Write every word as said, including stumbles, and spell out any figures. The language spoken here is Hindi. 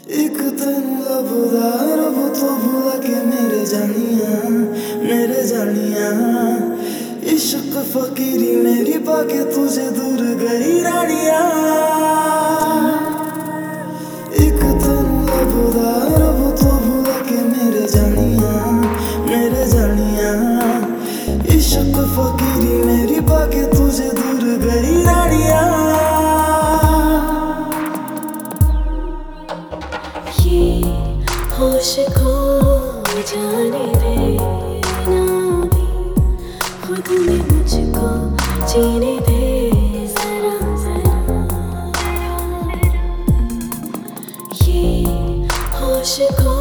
एक दिन लबदा रब तो भूला के मेरे जानिया मेरे जानिया इश्क फकीरी मेरी पाके तुझे दूर गई रानिया। एक दिन लबदा रब तो भूला के मेरे जानिया मेरे जानिया इश्क फकीरी मेरी पाके तुझे दूर गई रानिया। होश खो जाने देना भी खुद में मुझको जीने दे जरा जरा। ये होश खो